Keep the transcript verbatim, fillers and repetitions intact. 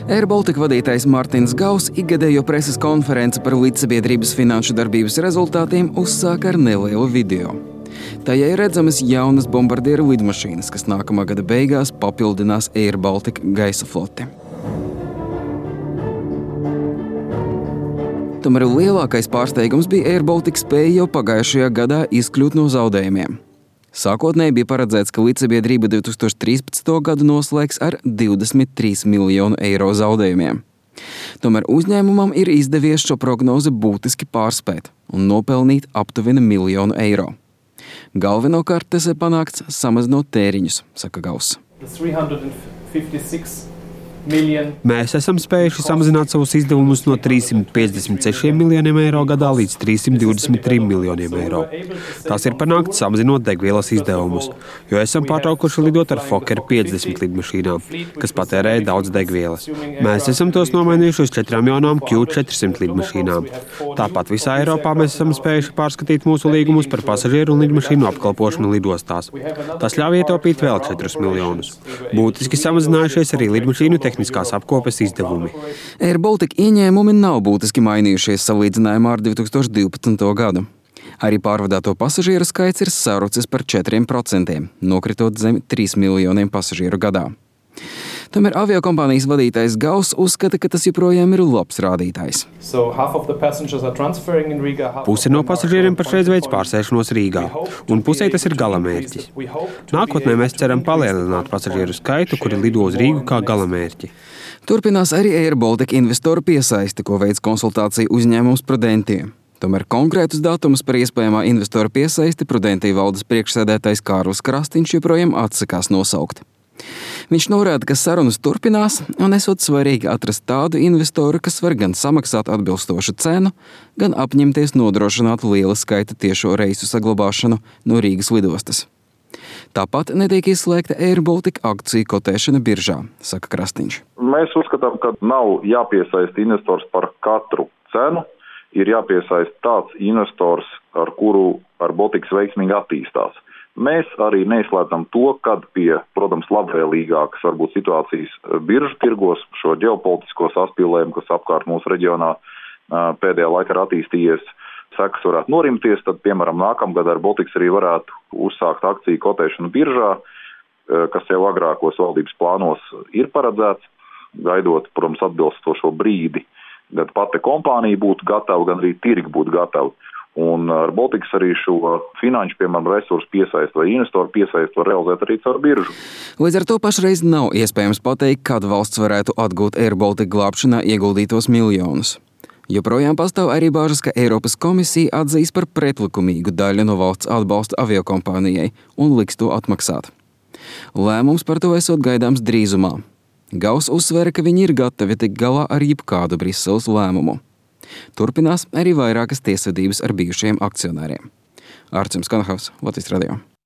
Air Baltica vadītājs Mārtiņš Gauss ikgadējo preses konferenci par līdzsabiedrības finanšu darbības rezultātiem uzsāka ar nelielu video. Tajā ir redzamas jaunas bombardieru lidmašīnas, kas nākamā gada beigās papildinās Air Baltica gaisa floti. Tomēr lielākais pārsteigums bija Air Baltica spēja jau pagājušajā gadā izkļūt no zaudējumiem. Sākotnēji bija paredzēts, ka līdzsabiedrība divtūkstoš trīspadsmito gadu noslēgs ar divdesmit trīs miljonu eiro zaudējumiem. Tomēr uzņēmumam ir izdevies šo prognozi būtiski pārspēt un nopelnīt aptuveni miljonu eiro. Galvenokārt tas ir panākts samazinot tēriņus, saka Gauss. Mēs esam spējuši samazināt savus izdevumus no trīssimt piecdesmit sešiem miljoniem eiro gadā līdz trīssimt divdesmit trim miljoniem eiro. Tas ir panākts samazinot degvielas izdevumus, jo esam pārtraukuši lidot ar Fokker piecdesmit lidmašīnām, kas patērēja daudz degvielas. Mēs esam tos nomainījuši uz četrām jaunām Q četrsimt lidmašīnām. Tāpat visā Eiropā mēs esam spējuši pārskatīt mūsu līgumus par pasažieru un lidmašīnu apkalpošanu lidostās. Tas ļauj ietaupīt vēl četrus miljonus. Būtiski samazinājušies arī lidmašīnu tehniskās apkopes izdevumi. Air Baltica ieņēmumi nav būtiski mainījušies salīdzinājumā ar divtūkstoš divpadsmito gadu. Arī pārvadāto pasažieru skaits ir sarucis par četriem procentiem, nokritot zem trīs miljoniem pasažieru gadā. Tomēr aviokompānijas vadītājs Gauss uzskata, ka tas joprojām ir labs rādītājs. Puse no pasažieriem pašreiz veic pārsēšanos Rīgā, un pusē tas ir galamērķis. Nākotnē mēs ceram palielināt pasažieru skaitu, kuri lido uz Rīgu kā galamērķi. Turpinās arī Air Baltica investoru piesaisti, ko veic konsultāciju uzņēmums Prudentia. Tomēr konkrētus datumus par iespējamā investoru piesaisti Prudentia valdes priekšsēdētājs Kārlis Krastīņš joprojām atsakās nosaukt. Viņš norāda, ka sarunas turpinās un esot svarīgi atrast tādu investoru, kas var gan samaksāt atbilstošu cenu, gan apņemties nodrošināt liela skaita tiešo reisu saglabāšanu no Rīgas lidostas. Tāpat netiek izslēgta Air Baltica akciju kotēšana biržā, saka Krastīņš. Mēs uzskatām, ka nav jāpiesaista investors par katru cenu, ir jāpiesaista tāds investors, ar kuru Air Baltica veiksmīgi attīstās. Mēs arī neizslēdzam to, kad pie, protams, labvēlīgākas varbūt situācijas biržu tirgos, šo ģeopolitisko saspīlējumu, kas apkārt mūsu reģionā pēdējā laikā ir attīstījies, sekas varētu norimties, tad, piemēram, nākamgad Air Baltica arī varētu uzsākt akciju kotēšanu biržā, kas jau agrākos valdības plānos ir paredzēts, gaidot, protams, atbilstošo brīdi, kad pati kompānija būtu gatava, gan arī tirgi būtu gatavi. Un Air Baltica arī šo finanšu, piemēram, resursu piesaist vai investoru piesaist var realizēt arī caur biržu. Līdz ar to pašreiz nav iespējams pateikt, kad valsts varētu atgūt Air Baltica glābšanā ieguldītos miljonus. Joprojām pastāv arī bāžas, ka Eiropas komisija atzīs par pretlikumīgu daļu no valsts atbalsta aviokompānijai un liks to atmaksāt. Lēmums par to esot gaidāms drīzumā. Gauss uzsvēra, ka viņi ir gatavi tikt galā ar jebkādu Briseles lēmumu. Turpinās arī vairākas tiesvedības ar bijušajiem akcionāriem. Ārčuns Kanahavs, Latvijas radio.